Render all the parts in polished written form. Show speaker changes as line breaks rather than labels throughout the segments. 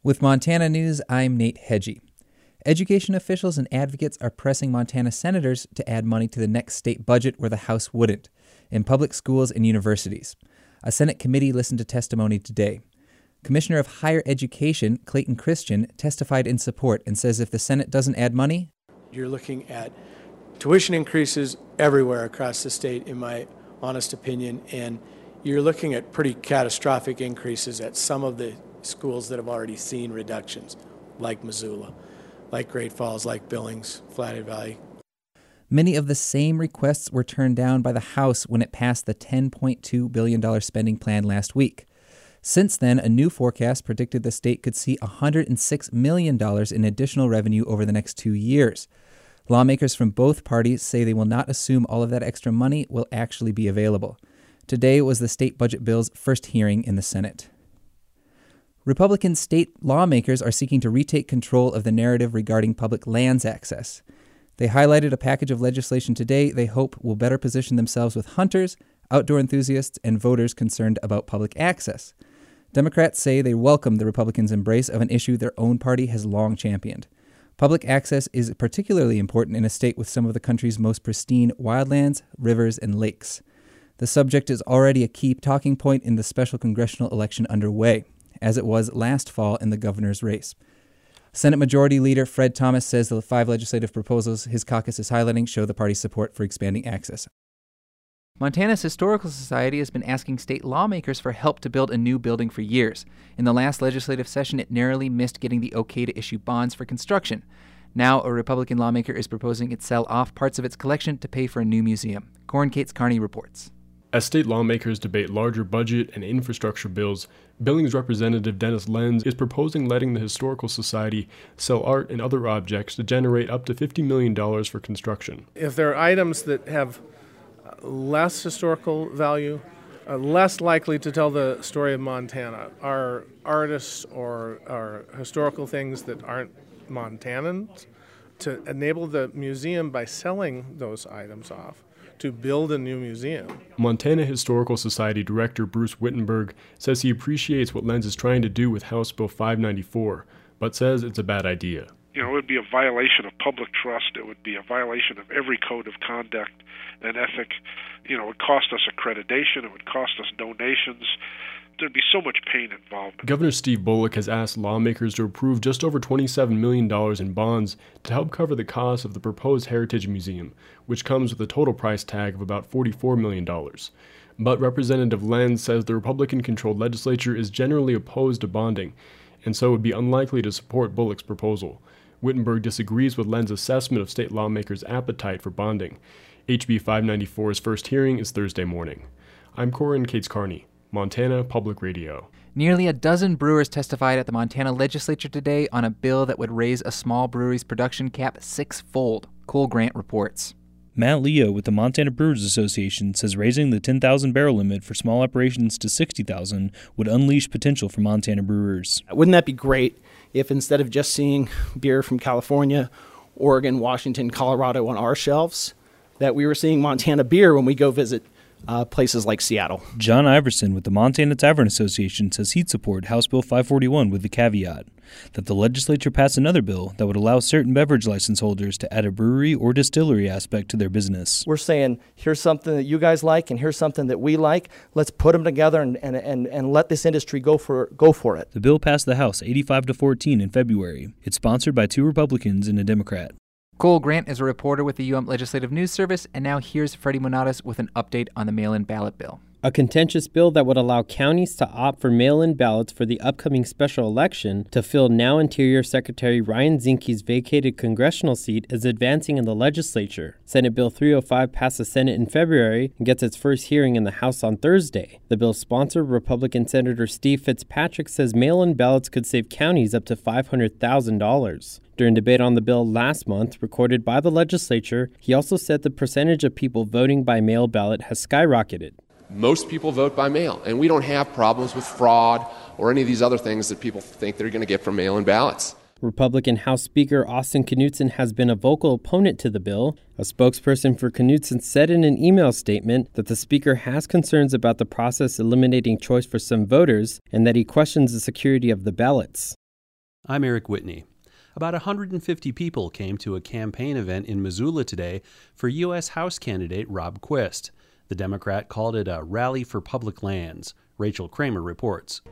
With Montana News, I'm Nate Hedgie. Education officials and advocates are pressing Montana senators to add money to the next state budget where the House wouldn't, in public schools and universities. A Senate committee listened to testimony today. Commissioner of Higher Education, Clayton Christian, testified in support and says if the Senate doesn't add money,
you're looking at tuition increases everywhere across the state, in my honest opinion, and you're looking at pretty catastrophic increases at some of the schools that have already seen reductions, like Missoula, like Great Falls, like Billings, Flathead Valley.
Many of the same requests were turned down by the House when it passed the $10.2 billion spending plan last week. Since then, a new forecast predicted the state could see $106 million in additional revenue over the next 2 years. Lawmakers from both parties say they will not assume all of that extra money will actually be available. Today was the state budget bill's first hearing in the Senate. Republican state lawmakers are seeking to retake control of the narrative regarding public lands access. They highlighted a package of legislation today they hope will better position themselves with hunters, outdoor enthusiasts, and voters concerned about public access. Democrats say they welcome the Republicans' embrace of an issue their own party has long championed. Public access is particularly important in a state with some of the country's most pristine wildlands, rivers, and lakes. The subject is already a key talking point in the special congressional election underway, as it was last fall in the governor's race. Senate Majority Leader Fred Thomas says the 5 legislative proposals his caucus is highlighting show the party's support for expanding access. Montana's Historical Society has been asking state lawmakers for help to build a new building for years. In the last legislative session, it narrowly missed getting the okay to issue bonds for construction. Now, a Republican lawmaker is proposing it sell off parts of its collection to pay for a new museum. Corin Cates Carney reports.
As state lawmakers debate larger budget and infrastructure bills, Billings Representative Dennis Lenz is proposing letting the Historical Society sell art and other objects to generate up to $50 million for construction.
If there are items that have less historical value, less likely to tell the story of Montana, are artists or are historical things that aren't Montanans, to enable the museum by selling those items off to build a new museum.
Montana Historical Society Director Bruce Wittenberg says he appreciates what Lenz is trying to do with House Bill 594, but says it's a bad idea.
It would be a violation of public trust. It would be a violation of every code of conduct and ethic. It would cost us accreditation. It would cost us donations. There'd be so much pain involved.
Governor Steve Bullock has asked lawmakers to approve just over $27 million in bonds to help cover the cost of the proposed Heritage Museum, which comes with a total price tag of about $44 million. But Representative Lenz says the Republican-controlled legislature is generally opposed to bonding, and so would be unlikely to support Bullock's proposal. Wittenberg disagrees with Lenz's assessment of state lawmakers' appetite for bonding. HB 594's first hearing is Thursday morning. I'm Corin Cates Carney, Montana Public Radio.
Nearly a dozen brewers testified at the Montana legislature today on a bill that would raise a small brewery's production cap 6-fold. Cole Grant reports.
Matt Leo with the Montana Brewers Association says raising the 10,000 barrel limit for small operations to 60,000 would unleash potential for Montana brewers.
Wouldn't that be great if instead of just seeing beer from California, Oregon, Washington, Colorado on our shelves, that we were seeing Montana beer when we go visit places like Seattle?
John Iverson with the Montana Tavern Association says he'd support House Bill 541 with the caveat that the legislature pass another bill that would allow certain beverage license holders to add a brewery or distillery aspect to their business.
We're saying, here's something that you guys like and here's something that we like. Let's put them together and let this industry go for it.
The bill passed the House 85-14 in February. It's sponsored by 2 Republicans and a Democrat.
Cole Grant is a reporter with the UM Legislative News Service, and now here's Freddie Monadas with an update on the mail-in ballot bill.
A contentious bill that would allow counties to opt for mail-in ballots for the upcoming special election to fill now Interior Secretary Ryan Zinke's vacated congressional seat is advancing in the legislature. Senate Bill 305 passed the Senate in February and gets its first hearing in the House on Thursday. The bill's sponsor, Republican Senator Steve Fitzpatrick, says mail-in ballots could save counties up to $500,000. During debate on the bill last month, recorded by the legislature, he also said the percentage of people voting by mail ballot has skyrocketed.
Most people vote by mail, and we don't have problems with fraud or any of these other things that people think they're going to get from mail-in ballots.
Republican House Speaker Austin Knudsen has been a vocal opponent to the bill. A spokesperson for Knudsen said in an email statement that the speaker has concerns about the process eliminating choice for some voters and that he questions the security of the ballots.
I'm Eric Whitney. About 150 people came to a campaign event in Missoula today for U.S. House candidate Rob Quist. The Democrat called it a rally for public lands. Rachel Kramer reports.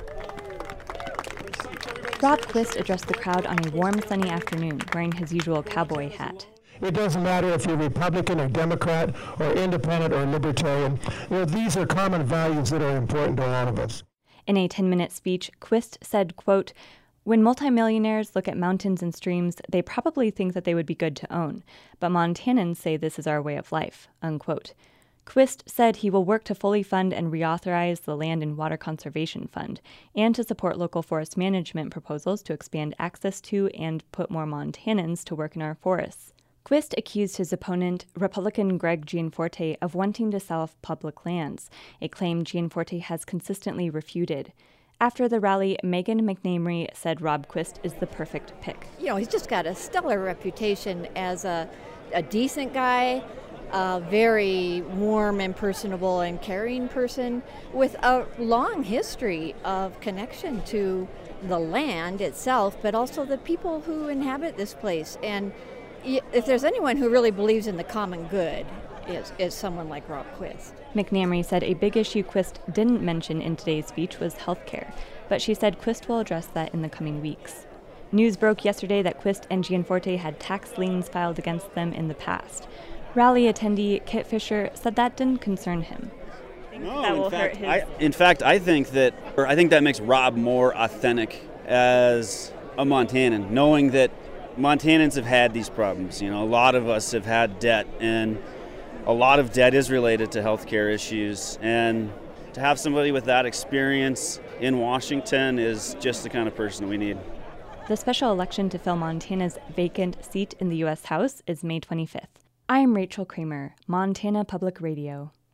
Rob Quist addressed the crowd on a warm, sunny afternoon wearing his usual cowboy hat.
It doesn't matter if you're Republican or Democrat or independent or libertarian. These are common values that are important to all of us.
In a 10-minute speech, Quist said, quote, "When multimillionaires look at mountains and streams, they probably think that they would be good to own, but Montanans say this is our way of life," unquote. Quist said he will work to fully fund and reauthorize the Land and Water Conservation Fund and to support local forest management proposals to expand access to and put more Montanans to work in our forests. Quist accused his opponent, Republican Greg Gianforte, of wanting to sell off public lands, a claim Gianforte has consistently refuted. After the rally, Megan McNamry said Rob Quist is the perfect pick.
He's just got a stellar reputation as a decent guy, a very warm and personable and caring person with a long history of connection to the land itself, but also the people who inhabit this place. And if there's anyone who really believes in the common good, is someone like Rob Quist.
McNamry said a big issue Quist didn't mention in today's speech was health care, but she said Quist will address that in the coming weeks. News broke yesterday that Quist and Gianforte had tax liens filed against them in the past. Rally attendee Kit Fisher said that didn't concern him.
No, in fact, I think that makes Rob more authentic as a Montanan, knowing that Montanans have had these problems. A lot of us have had debt, and a lot of debt is related to healthcare issues. And to have somebody with that experience in Washington is just the kind of person we need.
The special election to fill Montana's vacant seat in the U.S. House is May 25th. I'm Rachel Kramer, Montana Public Radio.